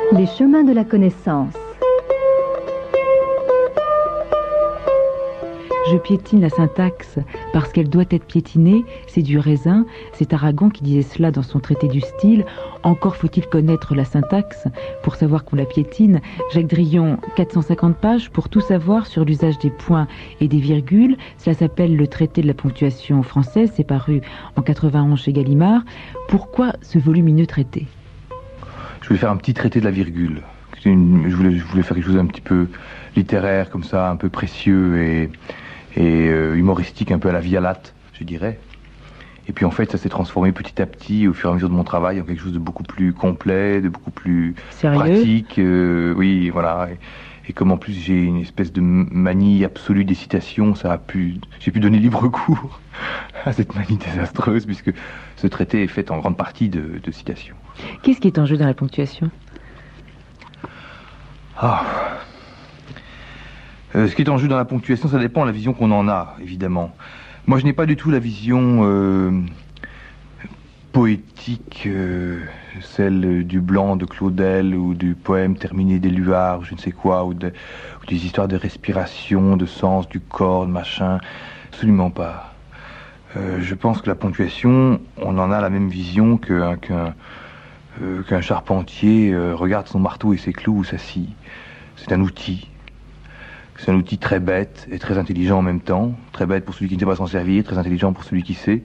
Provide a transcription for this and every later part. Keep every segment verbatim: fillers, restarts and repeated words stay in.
Les chemins de la connaissance. Je piétine la syntaxe parce qu'elle doit être piétinée, c'est du raisin. C'est Aragon qui disait cela dans son traité du style. Encore faut-il connaître la syntaxe pour savoir qu'on la piétine. Jacques Drillon, quatre cent cinquante pages pour tout savoir sur l'usage des points et des virgules. Cela s'appelle le traité de la ponctuation française, c'est paru en quatre-vingt-onze chez Gallimard. Pourquoi ce volumineux traité ? Je voulais faire un petit traité de la virgule. Une, je, voulais, je voulais faire quelque chose un petit peu littéraire, comme ça, un peu précieux et... et euh, humoristique, un peu à la Vialate, je dirais. Et puis en fait, ça s'est transformé petit à petit, au fur et à mesure de mon travail, en quelque chose de beaucoup plus complet, de beaucoup plus Sérieux pratique. Euh, oui, voilà. Et, et comme en plus j'ai une espèce de manie absolue des citations, ça a pu, j'ai pu donner libre cours à cette manie désastreuse, puisque ce traité est fait en grande partie de, de citations. Qu'est-ce qui est en jeu dans la ponctuation ? Ah... Euh, ce qui est en jeu dans la ponctuation, ça dépend de la vision qu'on en a, évidemment. Moi, je n'ai pas du tout la vision euh, poétique, euh, celle du Blanc de Claudel, ou du poème terminé d'Éluard, je ne sais quoi, ou, de, ou des histoires de respiration, de sens, du corps, de machin. Absolument pas. Euh, je pense que la ponctuation, on en a la même vision qu'un, qu'un, euh, qu'un charpentier euh, regarde son marteau et ses clous ou sa scie. C'est un outil. C'est un outil très bête et très intelligent en même temps. Très bête pour celui qui ne sait pas s'en servir, très intelligent pour celui qui sait.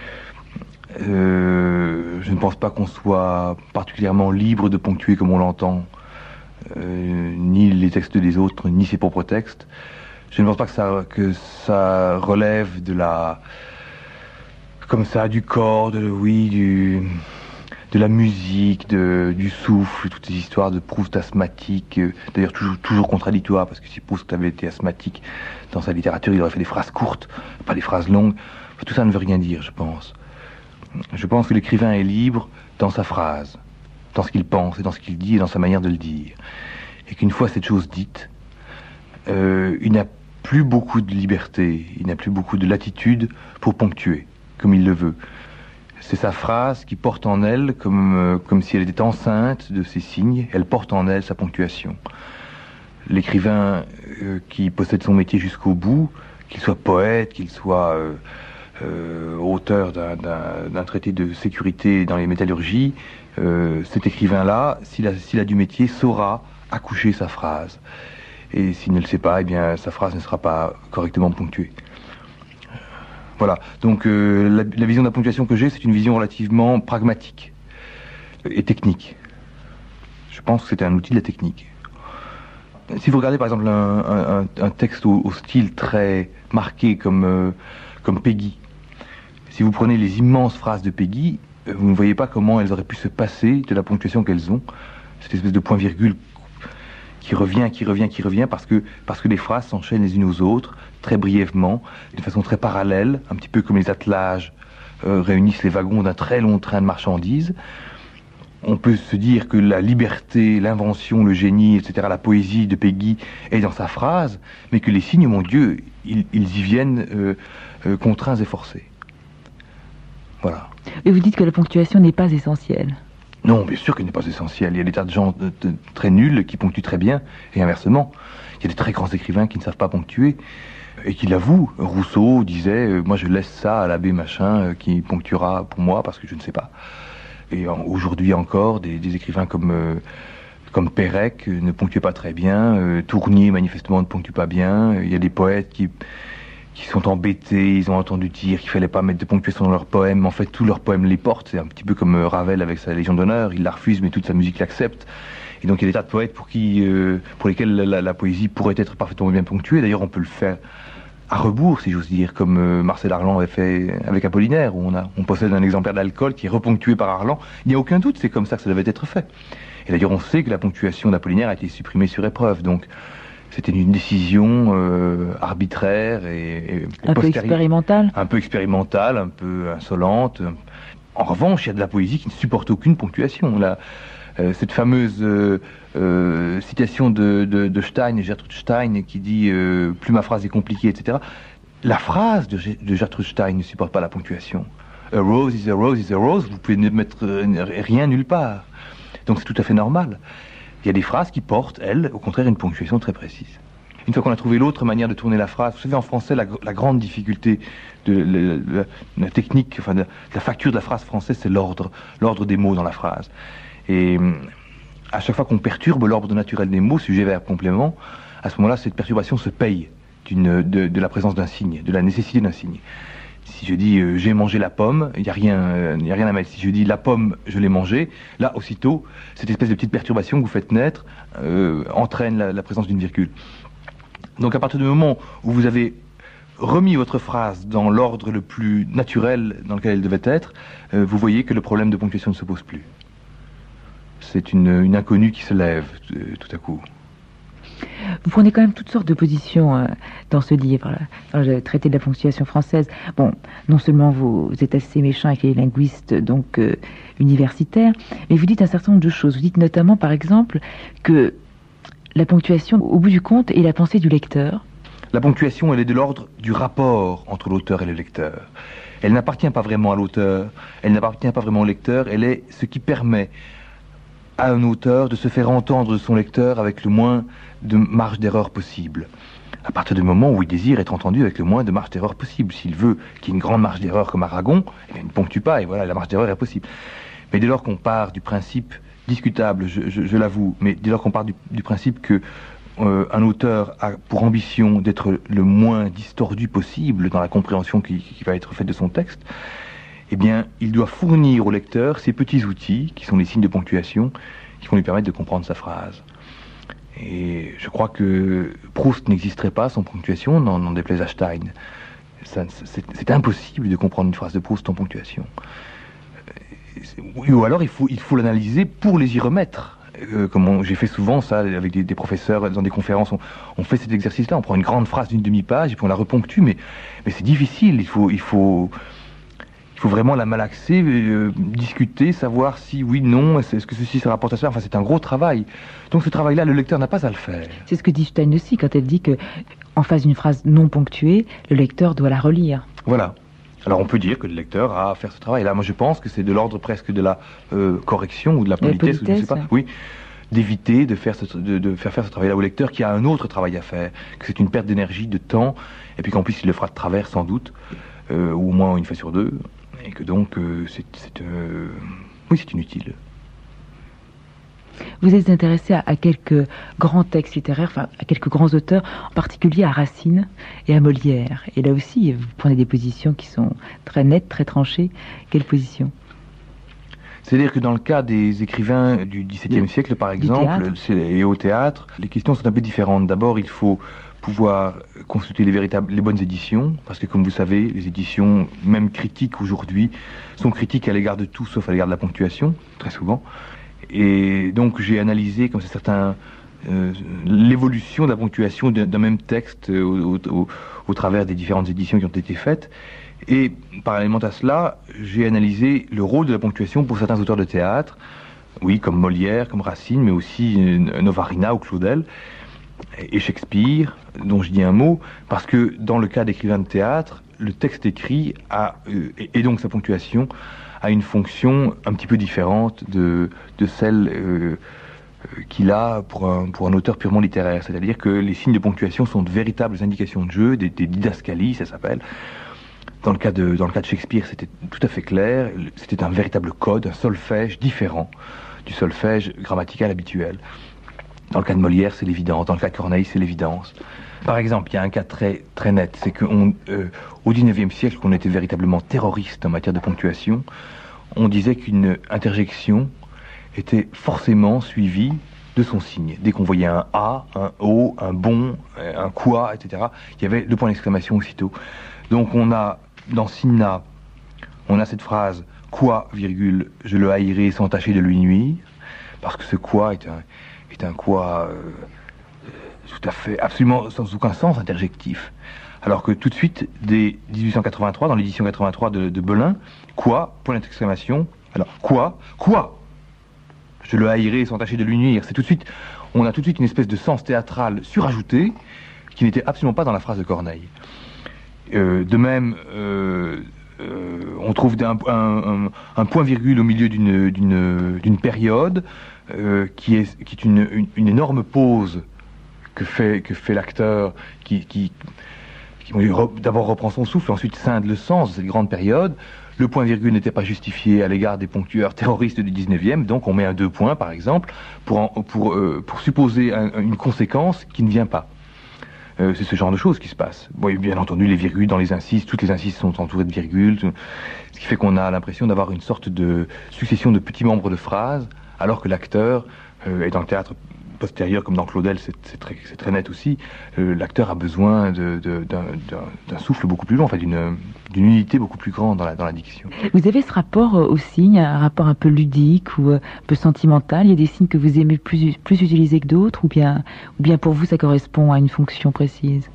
Euh, je ne pense pas qu'on soit particulièrement libre de ponctuer comme on l'entend, euh, ni les textes des autres, ni ses propres textes. Je ne pense pas que ça, que ça relève de la... comme ça, du corps, de, oui, du... de la musique, de, du souffle, toutes ces histoires de Proust asthmatique, euh, d'ailleurs toujours, toujours contradictoires, parce que si Proust avait été asthmatique dans sa littérature, il aurait fait des phrases courtes, pas des phrases longues. Enfin, tout ça ne veut rien dire, je pense. Je pense que l'écrivain est libre dans sa phrase, dans ce qu'il pense et dans ce qu'il dit et dans sa manière de le dire. Et qu'une fois cette chose dite, euh, il n'a plus beaucoup de liberté, il n'a plus beaucoup de latitude pour ponctuer, comme il le veut. C'est sa phrase qui porte en elle, comme, euh, comme si elle était enceinte de ses signes, elle porte en elle sa ponctuation. L'écrivain euh, qui possède son métier jusqu'au bout, qu'il soit poète, qu'il soit euh, euh, auteur d'un, d'un, d'un traité de sécurité dans les métallurgies, euh, cet écrivain-là, s'il a, s'il a du métier, saura accoucher sa phrase. Et s'il ne le sait pas, eh bien, sa phrase ne sera pas correctement ponctuée. Voilà, donc euh, la, la vision de la ponctuation que j'ai, c'est une vision relativement pragmatique et technique. Je pense que c'était un outil de la technique. Si vous regardez par exemple un, un, un texte au, au style très marqué comme, euh, comme Peggy, si vous prenez les immenses phrases de Peggy, vous ne voyez pas comment elles auraient pu se passer de la ponctuation qu'elles ont, cette espèce de point-virgule qui revient, qui revient, qui revient, parce que, parce que les phrases s'enchaînent les unes aux autres, très brièvement, de façon très parallèle, un petit peu comme les attelages euh, réunissent les wagons d'un très long train de marchandises. On peut se dire que la liberté, l'invention, le génie, et cetera, la poésie de Peggy est dans sa phrase, mais que les signes, mon Dieu, ils, ils y viennent euh, euh, contraints et forcés. Voilà. Et vous dites que la ponctuation n'est pas essentielle. Non, bien sûr qu'elle n'est pas essentielle. Il y a des tas de gens de, de, très nuls qui ponctuent très bien, et inversement. Il y a des très grands écrivains qui ne savent pas ponctuer, et qui l'avouent. Rousseau disait, euh, moi je laisse ça à l'abbé machin, euh, qui ponctuera pour moi, parce que je ne sais pas. Et en, aujourd'hui encore, des, des écrivains comme, euh, comme Pérec euh, ne ponctuent pas très bien, euh, Tournier manifestement ne ponctue pas bien, il y a des poètes qui... qui sont embêtés, ils ont entendu dire qu'il fallait pas mettre de ponctuation dans leurs poèmes. En fait, tous leurs poèmes les portent. C'est un petit peu comme Ravel avec sa Légion d'honneur. Il la refuse, mais toute sa musique l'accepte. Et donc, il y a des tas de poètes pour qui, euh, pour lesquels la, la poésie pourrait être parfaitement bien ponctuée. D'ailleurs, on peut le faire à rebours, si j'ose dire, comme euh, Marcel Arlan avait fait avec Apollinaire, où on, a, on possède un exemplaire d'alcool qui est reponctué par Arlan. Il n'y a aucun doute, c'est comme ça que ça devait être fait. Et d'ailleurs, on sait que la ponctuation d'Apollinaire a été supprimée sur épreuve. Donc, c'était une décision euh, arbitraire et, et un peu expérimentale. Un peu expérimentale, un peu insolente. En revanche, il y a de la poésie qui ne supporte aucune ponctuation. Là, euh, cette fameuse euh, euh, citation de, de, de Stein, Gertrude Stein, qui dit euh, « plus ma phrase est compliquée », et cetera. La phrase de, de Gertrude Stein ne supporte pas la ponctuation. « A rose is a rose is a rose », vous pouvez ne mettre rien nulle part. Donc c'est tout à fait normal. Il y a des phrases qui portent, elles, au contraire, une ponctuation très précise. Une fois qu'on a trouvé l'autre manière de tourner la phrase, vous savez, en français, la, la grande difficulté de la, la, la technique, enfin, de, de la facture de la phrase française, c'est l'ordre, l'ordre des mots dans la phrase. Et à chaque fois qu'on perturbe l'ordre naturel des mots, sujet, verbe, complément, à ce moment-là, cette perturbation se paye d'une, de, de la présence d'un signe, de la nécessité d'un signe. Si je dis euh, j'ai mangé la pomme, il n'y a rien, euh, y a rien à mettre. Si je dis la pomme, je l'ai mangée, là aussitôt, cette espèce de petite perturbation que vous faites naître euh, entraîne la, la présence d'une virgule. Donc à partir du moment où vous avez remis votre phrase dans l'ordre le plus naturel dans lequel elle devait être, euh, vous voyez que le problème de ponctuation ne se pose plus. C'est une, une inconnue qui se lève euh, tout à coup. Vous prenez quand même toutes sortes de positions euh, dans ce livre, là, dans le traité de la ponctuation française. Bon, non seulement vous, vous êtes assez méchant avec les linguistes donc euh, universitaires, mais vous dites un certain nombre de choses. Vous dites notamment, par exemple, que la ponctuation, au bout du compte, est la pensée du lecteur. La ponctuation, elle est de l'ordre du rapport entre l'auteur et le lecteur. Elle n'appartient pas vraiment à l'auteur, elle n'appartient pas vraiment au lecteur, elle est ce qui permet à un auteur de se faire entendre de son lecteur avec le moins de marge d'erreur possible. À partir du moment où il désire être entendu avec le moins de marge d'erreur possible. S'il veut qu'il y ait une grande marge d'erreur comme Aragon, eh bien, il ne ponctue pas, et voilà, la marge d'erreur est possible. Mais dès lors qu'on part du principe, discutable, je, je, je l'avoue, mais dès lors qu'on part du, du principe que euh, un auteur a pour ambition d'être le moins distordu possible dans la compréhension qui, qui va être faite de son texte, eh bien, il doit fournir au lecteur ces petits outils, qui sont les signes de ponctuation, qui vont lui permettre de comprendre sa phrase. Et je crois que Proust n'existerait pas sans ponctuation, n'en, n'en déplaise à Stein. Ça, c'est, c'est impossible de comprendre une phrase de Proust sans ponctuation. Ou alors il faut, il faut l'analyser pour les y remettre. Euh, comme on, j'ai fait souvent ça avec des, des professeurs dans des conférences, on, on fait cet exercice-là, on prend une grande phrase d'une demi-page et puis on la reponctue, mais, mais c'est difficile, il faut... Il faut Il faut vraiment la malaxer, euh, discuter, savoir si oui, non, est-ce que ceci se rapporte à cela. Enfin, c'est un gros travail. Donc ce travail-là, le lecteur n'a pas à le faire. C'est ce que dit Stein aussi, quand elle dit que, en face d'une phrase non ponctuée, le lecteur doit la relire. Voilà. Alors on peut dire que le lecteur a à faire ce travail-là. Moi je pense que c'est de l'ordre presque de la euh, correction ou de la politesse, politesse, ou je sais pas. Ouais. Oui. D'éviter de faire, ce, de, de faire faire ce travail-là au lecteur qui a un autre travail à faire, que c'est une perte d'énergie, de temps, et puis qu'en plus il le fera de travers sans doute, euh, ou au moins une fois sur deux. Et que donc, euh, c'est, c'est, euh, oui, c'est inutile. Vous êtes intéressé à, à quelques grands textes littéraires, enfin à quelques grands auteurs, en particulier à Racine et à Molière. Et là aussi, vous prenez des positions qui sont très nettes, très tranchées. Quelle position ? C'est-à-dire que dans le cas des écrivains du dix-septième siècle, par exemple, c'est, et au théâtre, les questions sont un peu différentes. D'abord, il faut pouvoir consulter les véritables, les bonnes éditions, parce que comme vous savez, les éditions, même critiques aujourd'hui, sont critiques à l'égard de tout, sauf à l'égard de la ponctuation, très souvent. Et donc j'ai analysé, comme c'est certain, euh, l'évolution de la ponctuation d'un, d'un même texte euh, au, au, au travers des différentes éditions qui ont été faites. Et parallèlement à cela, j'ai analysé le rôle de la ponctuation pour certains auteurs de théâtre, oui, comme Molière, comme Racine, mais aussi euh, Novarina ou Claudel, et Shakespeare, dont je dis un mot, parce que dans le cas d'écrivain de théâtre, le texte écrit a, euh, et donc sa ponctuation a une fonction un petit peu différente de, de celle euh, qu'il a pour un, pour un auteur purement littéraire. C'est-à-dire que les signes de ponctuation sont de véritables indications de jeu, des, des didascalies, ça s'appelle. Dans le cas de, dans le cas de Shakespeare, c'était tout à fait clair, c'était un véritable code, un solfège différent du solfège grammatical habituel. Dans le cas de Molière, c'est l'évidence. Dans le cas de Corneille, c'est l'évidence. Par exemple, il y a un cas très, très net, c'est qu'au euh, dix-neuvième siècle, qu'on était véritablement terroriste en matière de ponctuation, on disait qu'une interjection était forcément suivie de son signe. Dès qu'on voyait un A, un O, un bon, un quoi, et cetera, il y avait le point d'exclamation aussitôt. Donc on a, dans Cinna, on a cette phrase « quoi, virgule, je le haïrai sans tâcher de lui nuire », parce que ce « quoi » est un... est un quoi euh, tout à fait, absolument sans aucun sens interjectif. Alors que tout de suite, dès dix-huit cent quatre-vingt-trois, dans l'édition quatre-vingt-trois de, de Belin, quoi, point d'exclamation, alors quoi, quoi, je le haïrai sans tâcher de lui nuire. C'est tout de suite, on a tout de suite une espèce de sens théâtral surajouté qui n'était absolument pas dans la phrase de Corneille. Euh, de même, euh, euh, on trouve un, un, un point-virgule au milieu d'une, d'une, d'une période euh, qui est, qui est une, une, une énorme pause que fait, que fait l'acteur, qui, qui, qui d'abord reprend son souffle, ensuite scinde le sens de cette grande période. Le point-virgule n'était pas justifié à l'égard des ponctueurs terroristes du dix-neuvième, donc on met un deux points, par exemple, pour, en, pour, euh, pour supposer un, une conséquence qui ne vient pas. Euh, c'est ce genre de choses qui se passe. Bon, bien entendu, les virgules dans les incises, toutes les incises sont entourées de virgules, ce qui fait qu'on a l'impression d'avoir une sorte de succession de petits membres de phrases, alors que l'acteur, euh, et dans le théâtre postérieur, comme dans Claudel, c'est, c'est, très, c'est très net aussi, euh, l'acteur a besoin de, de, d'un, d'un, d'un souffle beaucoup plus long, enfin d'une, d'une unité beaucoup plus grande dans la, dans la diction. Vous avez ce rapport aux signes, un rapport un peu ludique ou un peu sentimental? Il y a des signes que vous aimez plus, plus utiliser que d'autres, ou bien, ou bien pour vous ça correspond à une fonction précise?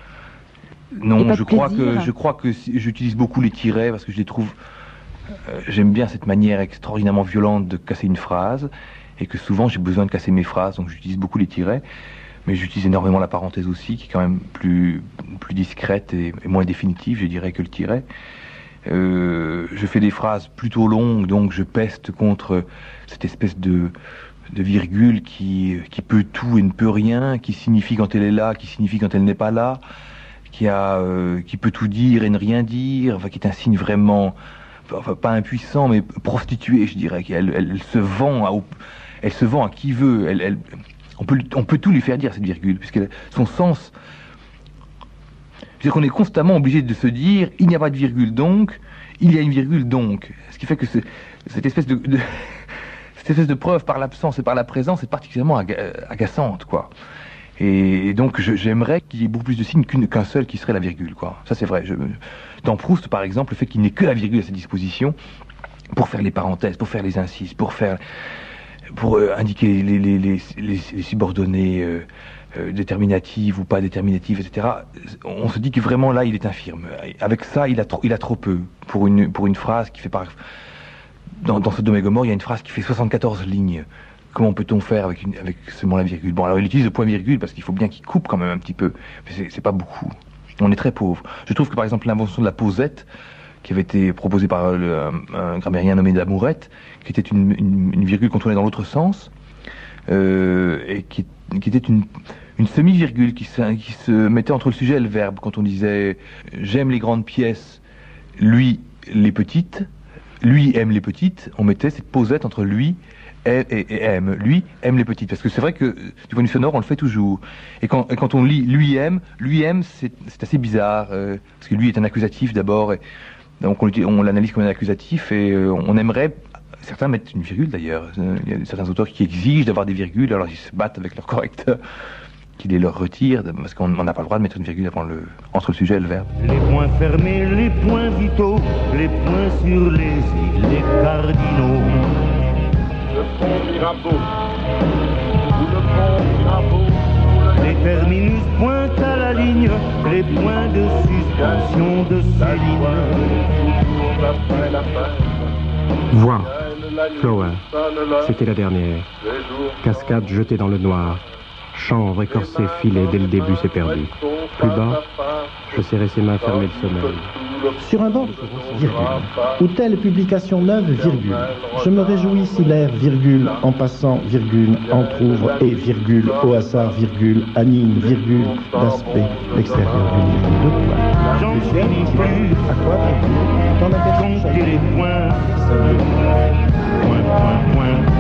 Non, je crois, que, je crois que j'utilise beaucoup les tirets parce que je les trouve... Euh, j'aime bien cette manière extraordinairement violente de casser une phrase, et que souvent j'ai besoin de casser mes phrases, donc j'utilise beaucoup les tirets, mais j'utilise énormément la parenthèse aussi, qui est quand même plus, plus discrète et, et moins définitive, je dirais, que le tiret. Euh, je fais des phrases plutôt longues, donc je peste contre cette espèce de, de virgule qui, qui peut tout et ne peut rien, qui signifie quand elle est là, qui signifie quand elle n'est pas là, qui, a, euh, qui peut tout dire et ne rien dire, enfin, qui est un signe vraiment... Enfin, pas impuissant, mais prostituée, je dirais. Elle, elle, elle se vend à, elle se vend à qui veut. Elle, elle, on peut, on peut tout lui faire dire, cette virgule, puisque son sens... C'est-à-dire qu'on est constamment obligé de se dire, il n'y a pas de virgule donc, il y a une virgule donc. Ce qui fait que cette espèce de, de cette espèce de preuve par l'absence et par la présence est particulièrement aga, agaçante, quoi. Et, et donc je, j'aimerais qu'il y ait beaucoup plus de signes qu'une, qu'un seul qui serait la virgule, quoi. Ça c'est vrai. Je, dans Proust, par exemple, le fait qu'il n'ait que la virgule à sa disposition pour faire les parenthèses, pour faire les incises, pour faire, pour euh, indiquer les, les, les, les, les subordonnées euh, euh, déterminatives ou pas déterminatives, et cetera. On se dit que vraiment là, il est infirme. Avec ça, il a trop, il a trop peu pour une pour une phrase qui fait par dans, dans Sodome et Gomorrhe, il y a une phrase qui fait soixante-quatorze lignes. Comment peut-on faire avec, une, avec seulement la virgule? Bon, alors il utilise le point-virgule parce qu'il faut bien qu'il coupe quand même un petit peu, mais c'est, c'est pas beaucoup. On est très pauvre. Je trouve que par exemple l'invention de la posette, qui avait été proposée par le, un, un grammairien nommé Damourette, qui était une, une, une virgule qu'on tournait dans l'autre sens, euh, et qui, qui était une, une semi-virgule qui se, qui se mettait entre le sujet et le verbe. Quand on disait « j'aime les grandes pièces, lui les petites », lui aime les petites, on mettait cette posette entre lui et, et, et aime. Lui aime les petites. Parce que c'est vrai que, du point de vue sonore, on le fait toujours. Et quand, et quand on lit lui aime, lui aime, c'est, c'est assez bizarre. Euh, parce que lui est un accusatif d'abord. Et, donc on, on l'analyse comme un accusatif et euh, on aimerait, certains mettent une virgule d'ailleurs. Il y a certains auteurs qui exigent d'avoir des virgules, alors ils se battent avec leur correcteur, qui les leur retire, parce qu'on n'a pas le droit de mettre une virgule avant le, entre le sujet et le verbe. Les points fermés, les points vitaux, les points sur les îles, les cardinaux. Le pont Mirabeau, sous le pont Mirabeau, les terminus pointent à la ligne, les points de suspension de ces lignes. Voix, Flower, c'était la dernière. Cascade jetée dans le noir. Chanvre écorcé filé dès le début s'est perdu. Plus bas, je serrais ses mains fermées de sommeil. Sur un banc, virgule, ou telle publication neuve, virgule. Je me réjouis si l'air, virgule, en passant, virgule, entr'ouvre et, virgule, au hasard, virgule, anime, virgule, d'aspect, l'extérieur du livre, deux points. J'en finis plus, à quoi, virgule, dans la personne, compter les points, point, point, point.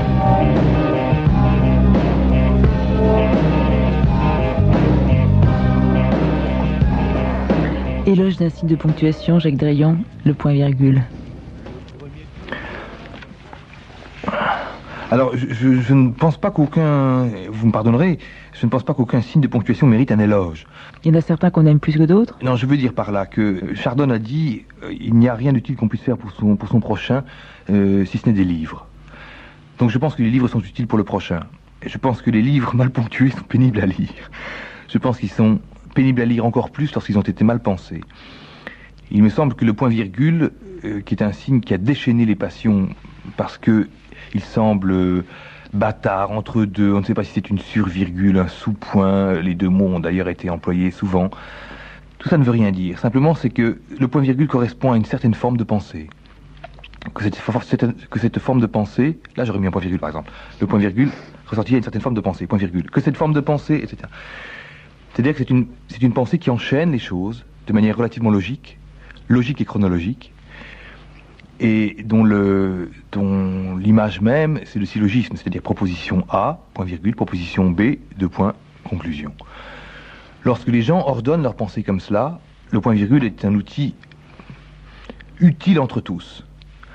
Éloge d'un signe de ponctuation, Jacques Drayan, le point-virgule. Alors, je, je, je ne pense pas qu'aucun, vous me pardonnerez, je ne pense pas qu'aucun signe de ponctuation mérite un éloge. Il y en a certains qu'on aime plus que d'autres? Non, je veux dire par là que Chardon a dit euh, il n'y a rien d'utile qu'on puisse faire pour son, pour son prochain, euh, si ce n'est des livres. Donc je pense que les livres sont utiles pour le prochain. Et je pense que les livres mal ponctués sont pénibles à lire. Je pense qu'ils sont pénibles à lire encore plus lorsqu'ils ont été mal pensés. Il me semble que le point-virgule, euh, qui est un signe qui a déchaîné les passions, parce que il semble euh, bâtard entre deux, on ne sait pas si c'est une sur-virgule, un sous-point, les deux mots ont d'ailleurs été employés souvent. Tout ça ne veut rien dire. Simplement, c'est que le point-virgule correspond à une certaine forme de pensée. Que cette, que cette forme de pensée, là j'aurais mis un point-virgule par exemple, le point-virgule ressortit à une certaine forme de pensée, point-virgule. Que cette forme de pensée, et cetera. C'est-à-dire que c'est une, c'est une pensée qui enchaîne les choses de manière relativement logique, logique et chronologique, et dont, le, dont l'image même, c'est le syllogisme, c'est-à-dire proposition A, point virgule, proposition B, deux points, conclusion. Lorsque les gens ordonnent leur pensée comme cela, le point virgule est un outil utile entre tous.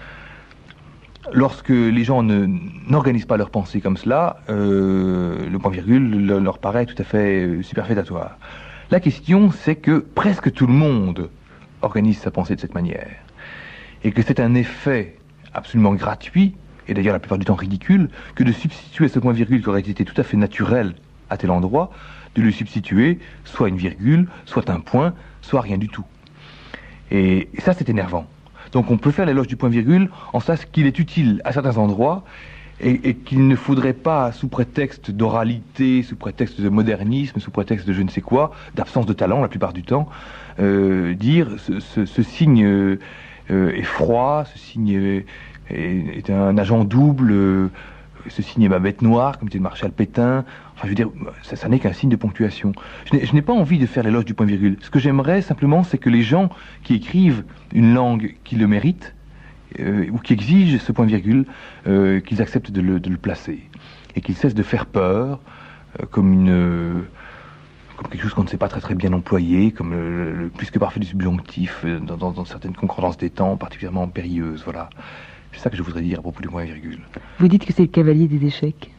Lorsque les gens ne, n'organisent pas leur pensée comme cela, euh, le point virgule le, leur paraît tout à fait euh, superfétatoire. La question, c'est que presque tout le monde organise sa pensée de cette manière. Et que c'est un effet absolument gratuit, et d'ailleurs la plupart du temps ridicule, que de substituer ce point virgule qui aurait été tout à fait naturel à tel endroit, de lui substituer soit une virgule, soit un point, soit rien du tout. Et, et ça, c'est énervant. Donc on peut faire l'éloge du point virgule en sachant qu'il est utile à certains endroits et, et qu'il ne faudrait pas, sous prétexte d'oralité, sous prétexte de modernisme, sous prétexte de je ne sais quoi, d'absence de talent la plupart du temps, euh, dire ce, ce, ce signe euh, est froid, ce signe est, est un agent double, euh, ce signe est ma bête noire, comme disait Marshal Pétain. Enfin, je veux dire, ça, ça n'est qu'un signe de ponctuation. Je n'ai, je n'ai pas envie de faire l'éloge du point virgule. Ce que j'aimerais simplement, c'est que les gens qui écrivent une langue qui le mérite, euh, ou qui exigent ce point virgule, euh, qu'ils acceptent de le, de le placer. Et qu'ils cessent de faire peur, euh, comme une... Euh, comme quelque chose qu'on ne sait pas très très bien employer, comme le, le plus que parfait du subjonctif, euh, dans, dans, dans certaines concordances des temps particulièrement périlleuses, voilà. C'est ça que je voudrais dire à propos du point virgule. Vous dites que c'est le cavalier des échecs.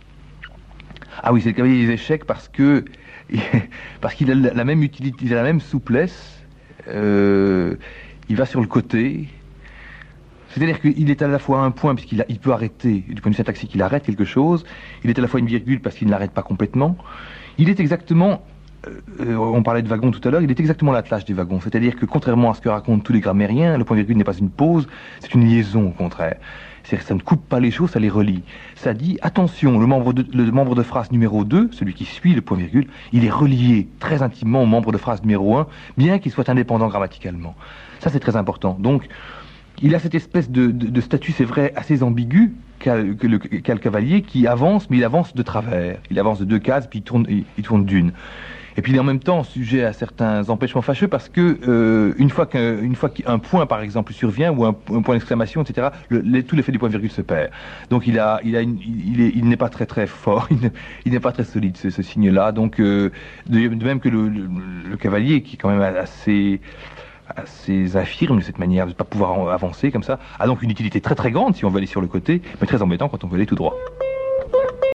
Ah oui, c'est le cavalier des échecs parce que parce qu'il a la même utilité, il a la même souplesse. Euh, il va sur le côté. C'est-à-dire qu'il est à la fois un point puisqu'il a, il peut arrêter du point de vue syntaxique, il arrête quelque chose. Il est à la fois une virgule parce qu'il ne l'arrête pas complètement. Il est exactement, euh, on parlait de wagons tout à l'heure, il est exactement l'attelage des wagons. C'est-à-dire que contrairement à ce que racontent tous les grammairiens, le point virgule n'est pas une pause, c'est une liaison au contraire. C'est-à-dire que ça ne coupe pas les choses, ça les relie. Ça dit, attention, le membre de, le membre de phrase numéro deux, celui qui suit le point virgule, il est relié très intimement au membre de phrase numéro un, bien qu'il soit indépendant grammaticalement. Ça, c'est très important. Donc, il a cette espèce de, de, de statut, c'est vrai, assez ambigu qu'a, que le, qu'a le cavalier, qui avance, mais il avance de travers. Il avance de deux cases, puis il tourne, il, il tourne d'une. Et puis il est en même temps sujet à certains empêchements fâcheux parce que euh, une fois qu'un une fois qu'un point par exemple survient ou un, un point d'exclamation, et cetera, le, les, tout l'effet du point virgule se perd. Donc il a il a une, il, est, il n'est pas très très fort, il, ne, il n'est pas très solide ce, ce signe-là. Donc euh, de, de même que le, le, le cavalier qui est quand même assez assez infirme de cette manière de ne pas pouvoir avancer comme ça, a donc une utilité très très grande si on veut aller sur le côté, mais très embêtant quand on veut aller tout droit.